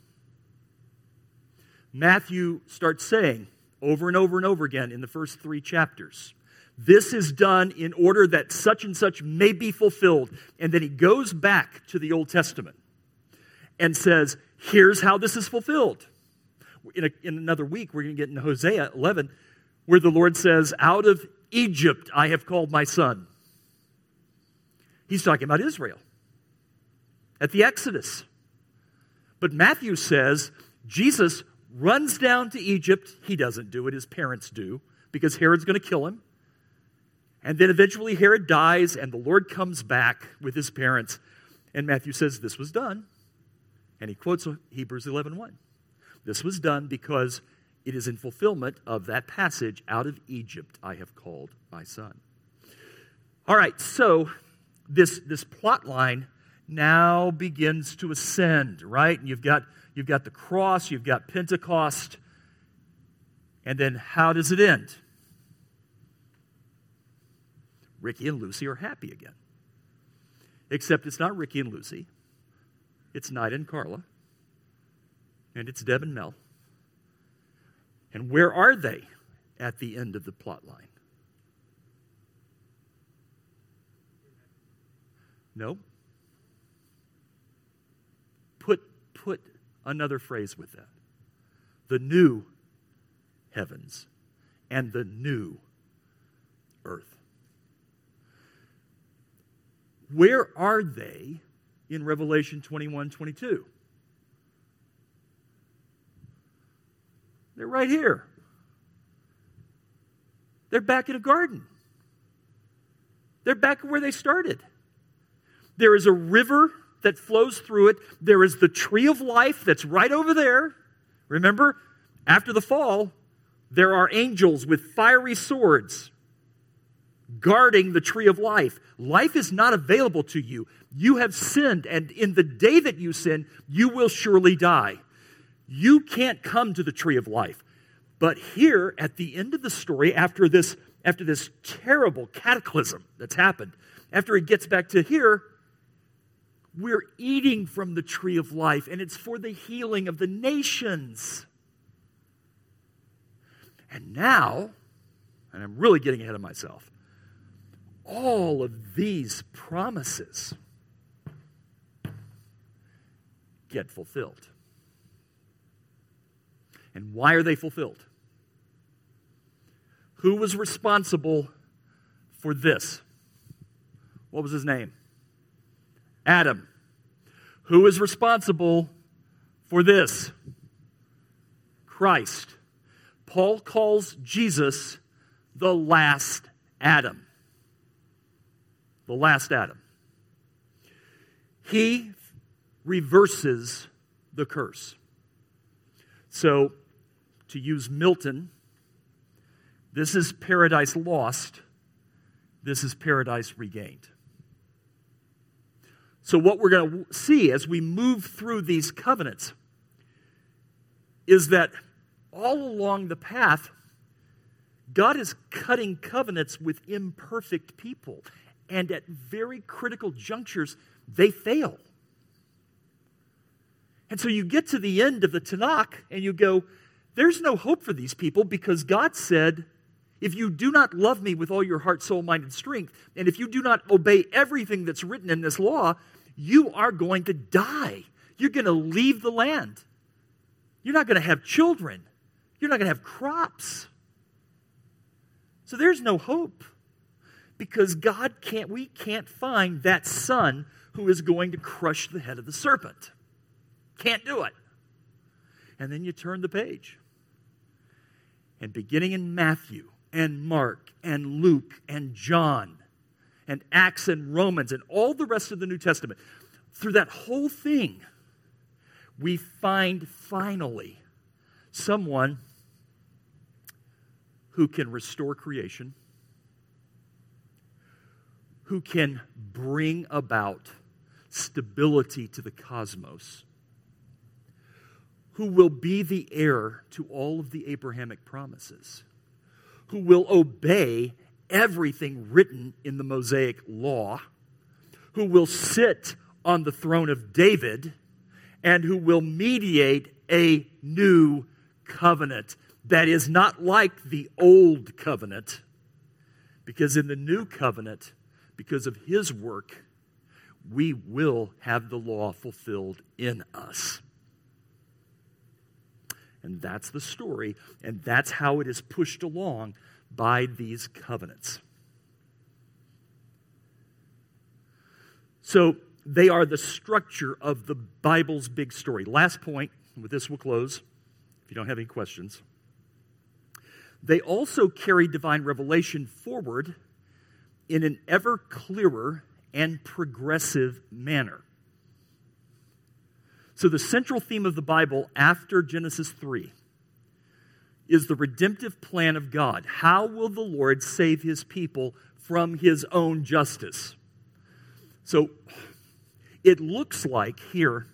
Matthew starts saying over and over and over again in the first 3 chapters, this is done in order that such and such may be fulfilled. And then he goes back to the Old Testament and says, here's how this is fulfilled. In another week, we're going to get into Hosea 11, where the Lord says, out of Egypt I have called my son. He's talking about Israel at the Exodus. But Matthew says Jesus runs down to Egypt. He doesn't do it. His parents do, because Herod's going to kill him. And then eventually Herod dies, and the Lord comes back with his parents. And Matthew says this was done. And he quotes Hebrews 11:1. This was done because it is in fulfillment of that passage, out of Egypt I have called my son. All right, so this plot line now begins to ascend, right? And you've got the cross, you've got Pentecost, and then how does it end? Ricky and Lucy are happy again. Except it's not Ricky and Lucy. It's Nida and Carla. And it's Deb and Mel. And where are they at the end of the plot line? No. Put another phrase with that. The new heavens and the new earth. Where are they in Revelation 21:22? They're right here. They're back in a garden. They're back where they started. There is a river that flows through it. There is the tree of life that's right over there. Remember, after the fall, there are angels with fiery swords guarding the tree of life. Life is not available to you. You have sinned, and in the day that you sin, you will surely die. You can't come to the tree of life. But here, at the end of the story, after this terrible cataclysm that's happened, after it gets back to here, we're eating from the tree of life, and it's for the healing of the nations. And now, and I'm really getting ahead of myself, all of these promises get fulfilled. And why are they fulfilled? Who was responsible for this. What was his name? Adam. Who is responsible for this? Christ. Paul calls Jesus the last Adam. The last Adam. He reverses the curse. So, to use Milton, this is paradise lost. This is paradise regained. So what we're going to see as we move through these covenants is that all along the path, God is cutting covenants with imperfect people. And at very critical junctures, they fail. And so you get to the end of the Tanakh and you go, there's no hope for these people because God said, if you do not love me with all your heart, soul, mind, and strength, and if you do not obey everything that's written in this law, you are going to die. You're going to leave the land. You're not going to have children. You're not going to have crops. So there's no hope because we can't find that son who is going to crush the head of the serpent. Can't do it. And then you turn the page. And beginning in Matthew and Mark and Luke and John and Acts and Romans and all the rest of the New Testament, through that whole thing, we find finally someone who can restore creation, who can bring about stability to the cosmos, who will be the heir to all of the Abrahamic promises, who will obey everything written in the Mosaic law, who will sit on the throne of David, and who will mediate a new covenant that is not like the old covenant, because in the new covenant, because of his work, we will have the law fulfilled in us. And that's the story, and that's how it is pushed along by these covenants. So they are the structure of the Bible's big story. Last point, with this we'll close, if you don't have any questions. They also carry divine revelation forward in an ever clearer and progressive manner. So the central theme of the Bible after Genesis 3 is the redemptive plan of God. How will the Lord save his people from his own justice? So it looks like here,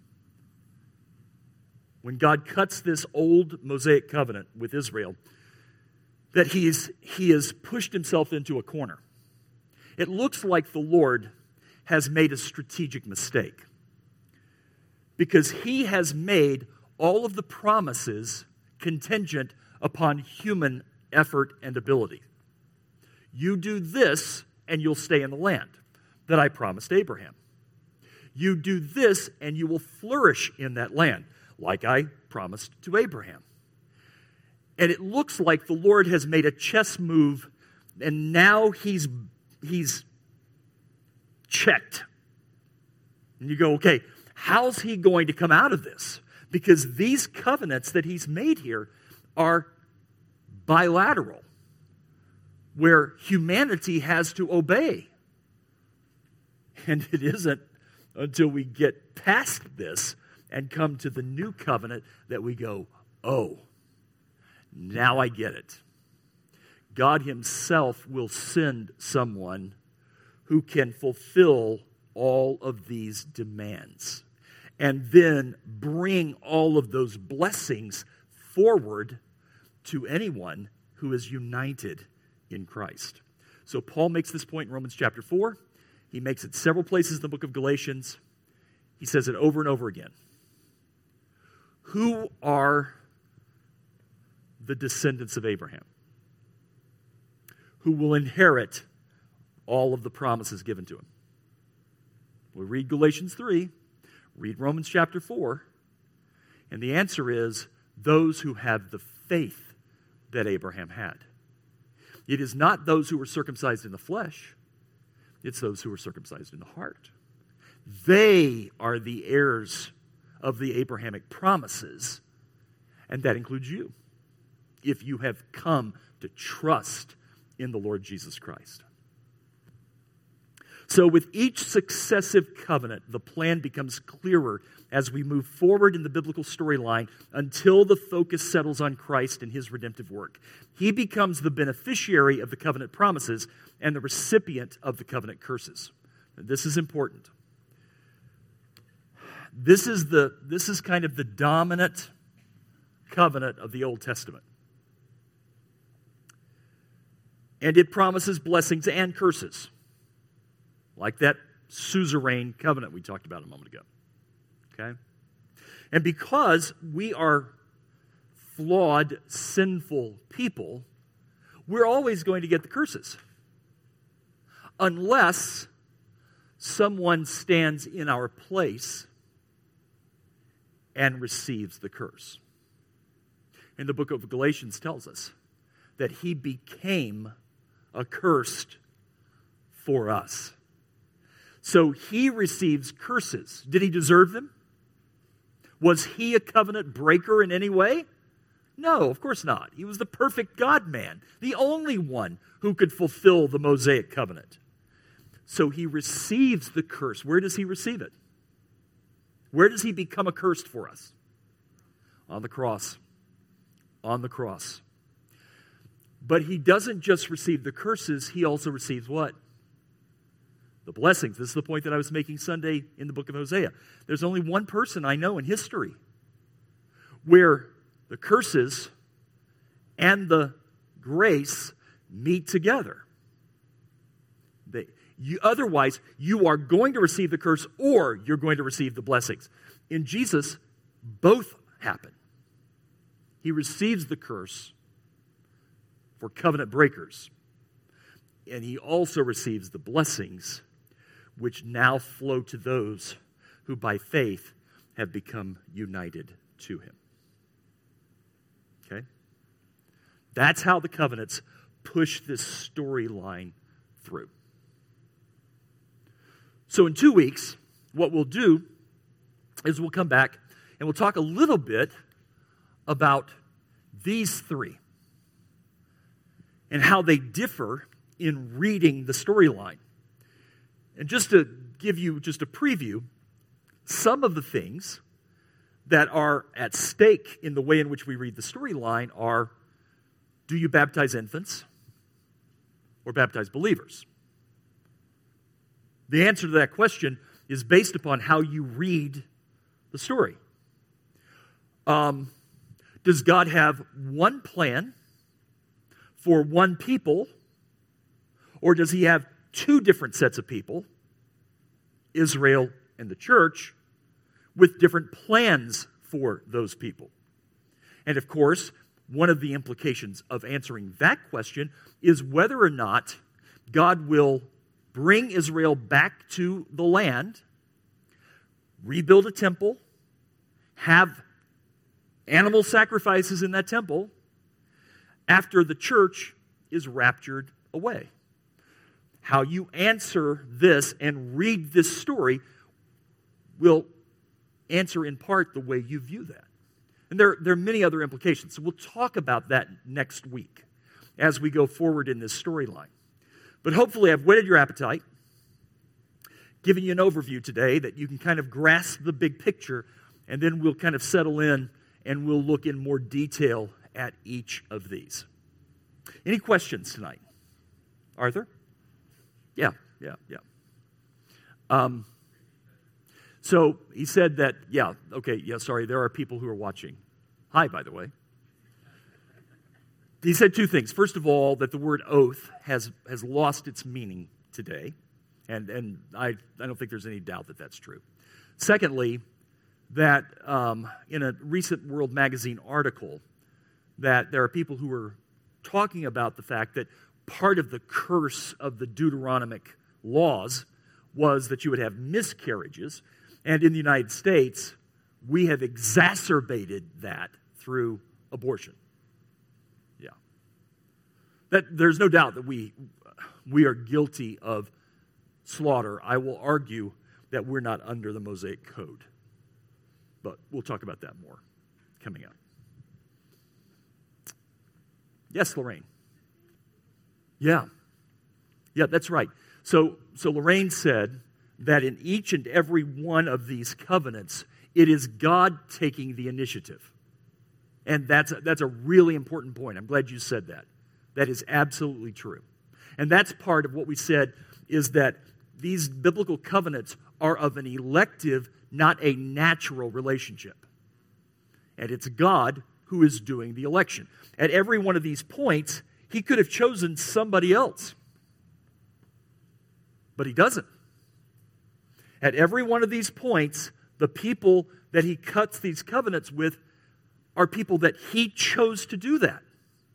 when God cuts this old Mosaic covenant with Israel, that he has pushed himself into a corner. It looks like the Lord has made a strategic mistake, because he has made all of the promises contingent upon human effort and ability. You do this, and you'll stay in the land that I promised Abraham. You do this, and you will flourish in that land, like I promised to Abraham. And it looks like the Lord has made a chess move, and now he's checked. And you go, okay, how's he going to come out of this? Because these covenants that he's made here are bilateral, where humanity has to obey. And it isn't until we get past this and come to the new covenant that we go, oh, now I get it. God himself will send someone who can fulfill all of these demands and then bring all of those blessings forward to anyone who is united in Christ. So Paul makes this point in Romans chapter 4. He makes it several places in the book of Galatians. He says it over and over again. Who are the descendants of Abraham who will inherit all of the promises given to him? We read Galatians 3, read Romans chapter 4, and the answer is those who have the faith that Abraham had. It is not those who were circumcised in the flesh. It's those who were circumcised in the heart. They are the heirs of the Abrahamic promises, and that includes you, if you have come to trust in the Lord Jesus Christ. So with each successive covenant, the plan becomes clearer as we move forward in the biblical storyline until the focus settles on Christ and his redemptive work. He becomes the beneficiary of the covenant promises and the recipient of the covenant curses. This is important. This is kind of the dominant covenant of the Old Testament. And it promises blessings and curses, like that suzerain covenant we talked about a moment ago. Okay? And because we are flawed, sinful people, we're always going to get the curses. Unless someone stands in our place and receives the curse. And the book of Galatians tells us that he became accursed for us. So he receives curses. Did he deserve them? Was he a covenant breaker in any way? No, of course not. He was the perfect God-man, the only one who could fulfill the Mosaic covenant. So he receives the curse. Where does he receive it? Where does he become accursed for us? On the cross. On the cross. But he doesn't just receive the curses, he also receives what? The blessings. This is the point that I was making Sunday in the book of Hosea. There's only one person I know in history where the curses and the grace meet together. Otherwise, you are going to receive the curse or you're going to receive the blessings. In Jesus, both happen. He receives the curse for covenant breakers, and he also receives the blessings which now flow to those who by faith have become united to him. Okay? That's how the covenants push this storyline through. So in 2 weeks, what we'll do is we'll come back and we'll talk a little bit about these three and how they differ in reading the storyline. And just to give you just a preview, some of the things that are at stake in the way in which we read the storyline are, do you baptize infants or baptize believers? The answer to that question is based upon how you read the story. Does God have one plan for one people, or does he have two different sets of people, Israel and the church, with different plans for those people? And of course, one of the implications of answering that question is whether or not God will bring Israel back to the land, rebuild a temple, have animal sacrifices in that temple after the church is raptured away. How you answer this and read this story will answer in part the way you view that. And there are many other implications. So we'll talk about that next week as we go forward in this storyline. But hopefully I've whetted your appetite, given you an overview today that you can kind of grasp the big picture, and then we'll kind of settle in and we'll look in more detail at each of these. Any questions tonight? Arthur? Yeah. So he said that, sorry, there are people who are watching. Hi, by the way. He said two things. First of all, that the word oath has lost its meaning today, and I don't think there's any doubt that that's true. Secondly, that in a recent World Magazine article, that there are people who are talking about the fact that part of the curse of the Deuteronomic laws was that you would have miscarriages, and in the United States, we have exacerbated that through abortion. Yeah. That there's no doubt that we are guilty of slaughter. I will argue that we're not under the Mosaic Code. But we'll talk about that more coming up. Yes, Lorraine. Yeah, that's right. So Lorraine said that in each and every one of these covenants, it is God taking the initiative. And that's a really important point. I'm glad you said that. That is absolutely true. And that's part of what we said is that these biblical covenants are of an elective, not a natural relationship. And it's God who is doing the election. At every one of these points, he could have chosen somebody else. But he doesn't. At every one of these points, the people that he cuts these covenants with are people that he chose to do that.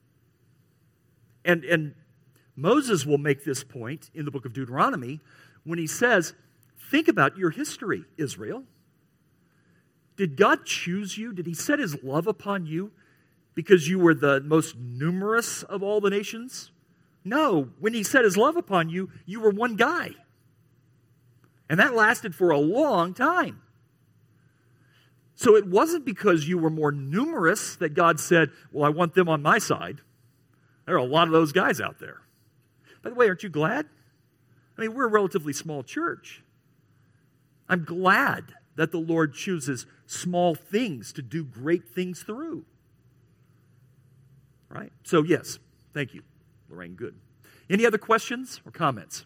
And Moses will make this point in the book of Deuteronomy when he says, think about your history, Israel. Did God choose you? Did he set his love upon you because you were the most numerous of all the nations? No. When he set his love upon you, you were one guy. And that lasted for a long time. So it wasn't because you were more numerous that God said, well, I want them on my side. There are a lot of those guys out there. By the way, aren't you glad? I mean, we're a relatively small church. I'm glad that the Lord chooses small things to do great things through. Right? So, yes, thank you, Lorraine. Good. Any other questions or comments?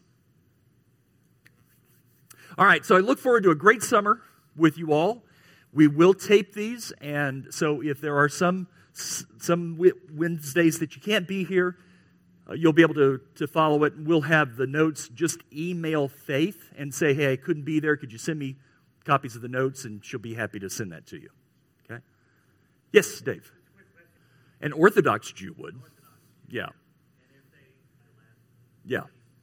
All right, so I look forward to a great summer with you all. We will tape these, and so if there are some Wednesdays that you can't be here, you'll be able to follow it. We'll have the notes. Just email Faith and say, hey, I couldn't be there. Could you send me copies of the notes? And she'll be happy to send that to you. Okay? Yes, Dave. An Orthodox Jew would. Yeah. Yeah.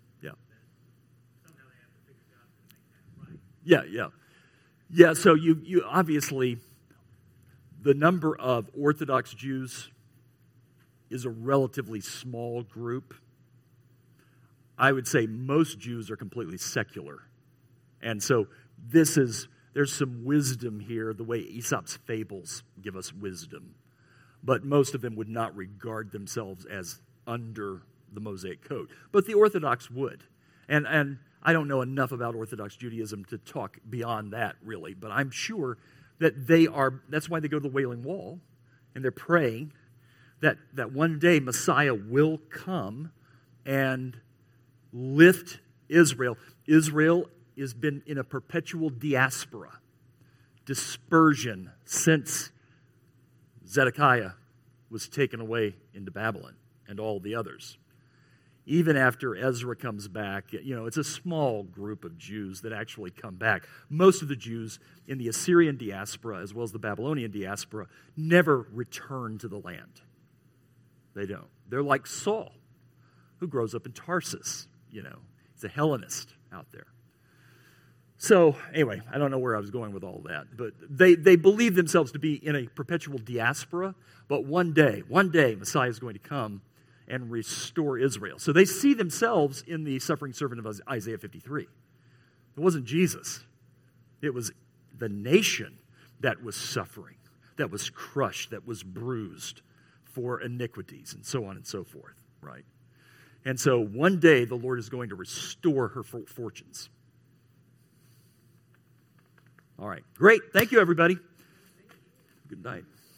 Yeah, so you obviously, the number of Orthodox Jews is a relatively small group. I would say most Jews are completely secular. And so there's some wisdom here, the way Aesop's fables give us wisdom. But most of them would not regard themselves as under the Mosaic Code. But the Orthodox would. And I don't know enough about Orthodox Judaism to talk beyond that, really. But I'm sure that that's why they go to the Wailing Wall, and they're praying that one day Messiah will come and lift Israel. Israel has been in a perpetual diaspora, dispersion, since Zedekiah was taken away into Babylon and all the others. Even after Ezra comes back, it's a small group of Jews that actually come back. Most of the Jews in the Assyrian diaspora, as well as the Babylonian diaspora, never return to the land. They don't. They're like Saul, who grows up in Tarsus. He's a Hellenist out there. So, anyway, I don't know where I was going with all that, but they believe themselves to be in a perpetual diaspora, but one day, Messiah is going to come and restore Israel. So they see themselves in the suffering servant of Isaiah 53. It wasn't Jesus. It was the nation that was suffering, that was crushed, that was bruised for iniquities, and so on and so forth, right? And so one day the Lord is going to restore her fortunes. All right, great. Thank you, everybody. Good night.